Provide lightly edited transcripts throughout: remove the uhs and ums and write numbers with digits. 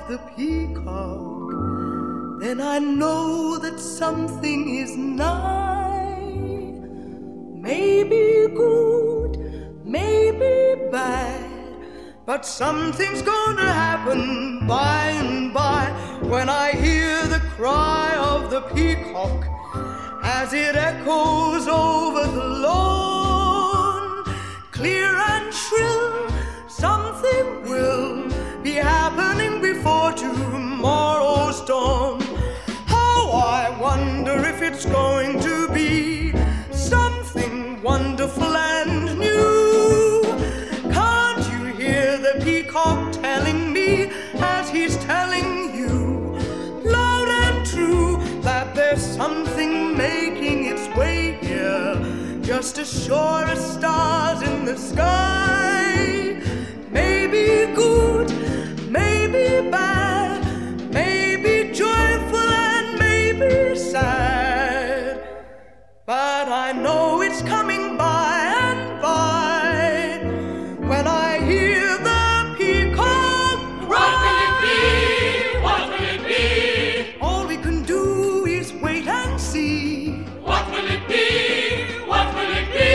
the peacock, then I know that something is nigh. Maybe good, maybe bad, but something's gonna happen by and by when I hear the cry of the peacock as it echoes over the lawn. Clear and shrill, something will be happening before tomorrow's dawn. How I wonder if it's going to be something wonderful and new. Can't you hear the peacock telling me as he's telling you, loud and true, that there's something making its way here, just as sure as stars in the sky. Maybe good, maybe bad, maybe joyful and maybe sad, but I know it's coming by and by when I hear the peacock cry. What will it be? What will it be? All we can do is wait and see. What will it be? What will it be?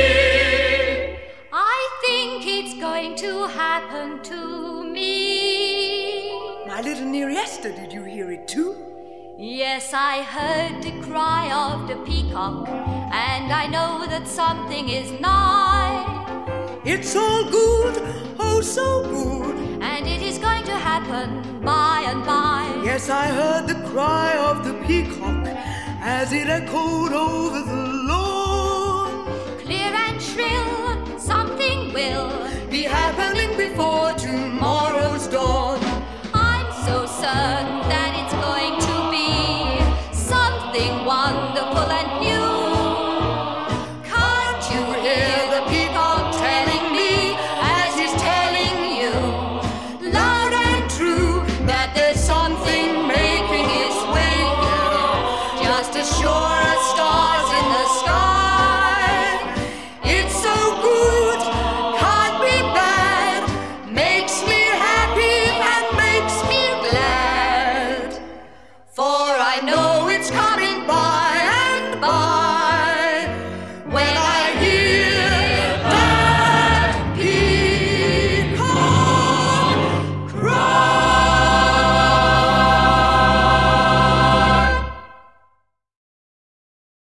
I think it's going to happen to me. My little Nearesta, did you hear it too? Yes, I heard the cry of the peacock, and I know that something is nigh. It's all good, oh so good. And it is going to happen by and by. Yes, I heard the cry of the peacock as it echoed over the lawn. Clear and shrill, something will Be happening before tomorrow's dawn. I'm so certain